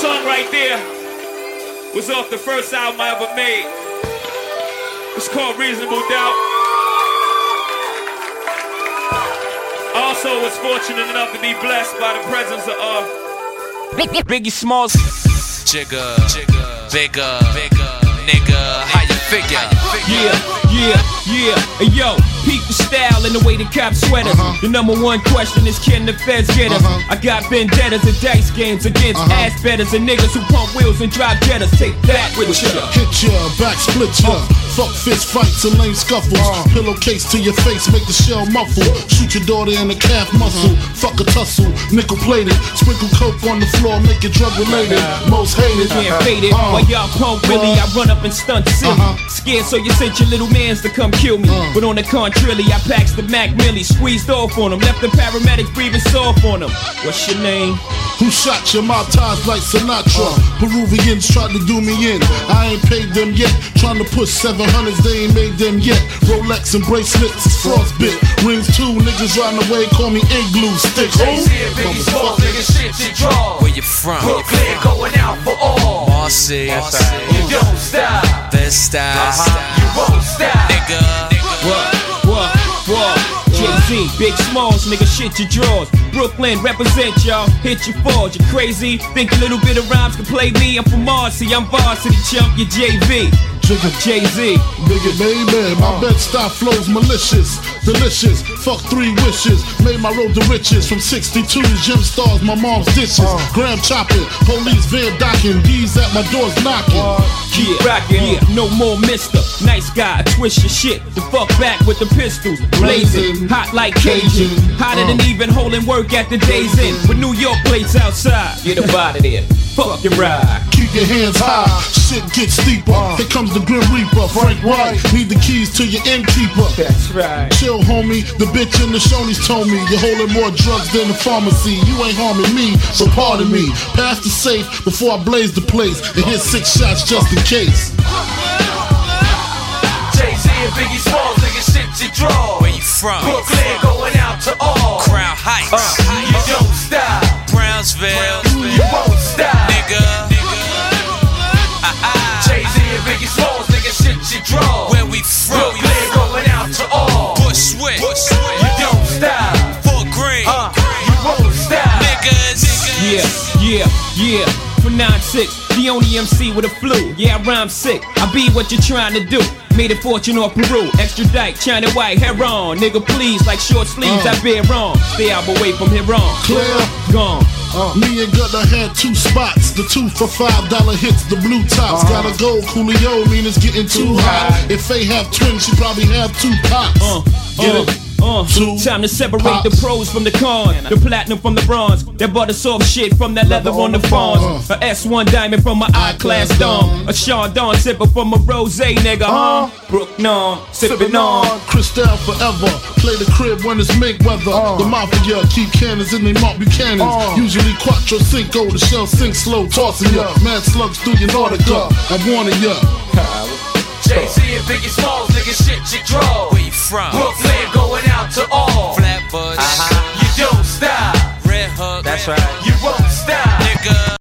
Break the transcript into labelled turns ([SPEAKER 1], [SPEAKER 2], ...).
[SPEAKER 1] song right there was off the first album I ever made. It's called Reasonable Doubt. I also was fortunate enough to be blessed by the presence of Biggie Smalls.
[SPEAKER 2] Jigga, bigger, nigga, how you figure?
[SPEAKER 3] Yeah, hey yo, peep the style and the way the cops sweat us. The number one question is, can the feds get us? I got vendettas and dice games against ass betters and niggas who pump wheels and drive jettas. Take that with ya.
[SPEAKER 4] Hit ya, back split ya. Fuck fist fights and lame scuffles. Pillowcase to your face, make the shell muffle. Shoot your daughter in the calf muscle. Fuck a tussle, nickel plated. Sprinkle coke on the floor, make it drug related. Most hated,
[SPEAKER 3] can't fade it. While y'all pump Willie, I run up and stunt silly. Scared, so you sent your little mans to come kill me. But on the contrary, I packs the Mac Millie, squeezed off on them, left the paramedics breathing soft on them. What's your name?
[SPEAKER 4] Who shot your mouth ties like Sinatra? Peruvians tried to do me in. I ain't paid them yet. Trying to push 700s, they ain't made them yet. Rolex and bracelets is frostbit. Rings too, niggas riding away, call me igloo sticks.
[SPEAKER 5] Jay-Z and Biggie Smalls, nigga, shit you draw.
[SPEAKER 2] Where you from?
[SPEAKER 5] Brooklyn, going out for all.
[SPEAKER 2] Marcy,
[SPEAKER 5] You don't stop.
[SPEAKER 2] Best style,
[SPEAKER 5] You won't stop.
[SPEAKER 2] nigga.
[SPEAKER 3] What? Jay-Z, Big Smalls, nigga, shit your drawers. Brooklyn, represent y'all, hit your falls. You crazy? Think a little bit of rhymes can play me? I'm from Marcy, I'm varsity chump, you JV. Jay-Z,
[SPEAKER 4] nigga, baby, my Bed-Stuy flows malicious, delicious. Fuck 3 wishes, made my road to riches. From 62's gym stars, my mom's dishes. Gram chopping, police van docking, D's at my doors knocking.
[SPEAKER 3] Yeah, no more mister. Nice guy, twist your shit. The fuck back with the pistols, blazing, hot like Cajun. Hotter than even holding work at the day's end. With New York plates outside, get up out of there. Fuck your ride.
[SPEAKER 4] Keep your hands high, shit gets steeper. Here comes the Grim Reaper, Frank White. Need the keys to your innkeeper.
[SPEAKER 3] That's right.
[SPEAKER 4] Chill, homie. The bitch in the Shoney's told me you're holding more drugs than the pharmacy. You ain't harming me, so pardon me. Pass the safe before I blaze the place and hit 6 shots just in case.
[SPEAKER 5] Jay-Z and Biggie Smalls, nigga, shit you draw.
[SPEAKER 2] Where you from?
[SPEAKER 5] Brooklyn, going out to all.
[SPEAKER 2] Crown Heights,
[SPEAKER 5] You don't stop.
[SPEAKER 2] Brownsville,
[SPEAKER 5] You won't stop.
[SPEAKER 2] nigga.
[SPEAKER 5] Jay-Z and Biggie Smalls, nigga, shit you draw.
[SPEAKER 2] Where we from?
[SPEAKER 5] Brooklyn, going out to all.
[SPEAKER 2] Bushwick,
[SPEAKER 5] You don't stop.
[SPEAKER 2] Fort Greene,
[SPEAKER 5] You won't stop.
[SPEAKER 2] niggas.
[SPEAKER 3] Yeah. For 9-6, the only MC with a flu. Yeah, I rhyme sick. I be what you're trying to do. Made a fortune off Peru. Extradite, China white, hair on. Nigga, please, like short sleeves, I bear wrong. Stay out away from here on.
[SPEAKER 4] Clear.
[SPEAKER 3] Gone.
[SPEAKER 4] Me and Gutter had 2 spots. The 2 for $5 hits, the blue tops. Gotta go, Coolio, mean it's getting too hot. If they have twins, she probably have 2 pops. Get it?
[SPEAKER 3] Time to separate the pros from the cons, the platinum from the bronze, that butter soft shit from that leather on the fawns. A S1 diamond from my I-class dome, a Chardon sipper from a rosé nigga, Brook non, sippin' on.
[SPEAKER 4] Cristal forever, play the crib when it's mink weather. The mafia keep cannons in they Mark Buchanans. Usually Quattro Cinco, the shell sink slow, tossing ya. Mad slugs through your Nautica, I'm warning ya.
[SPEAKER 5] Jay-Z and Biggie Smalls, nigga, shit you draw.
[SPEAKER 2] Where you from?
[SPEAKER 5] Brooklyn, going out to all.
[SPEAKER 2] Flatbush,
[SPEAKER 5] You don't stop.
[SPEAKER 2] Red Hook,
[SPEAKER 5] You won't stop.
[SPEAKER 2] nigga.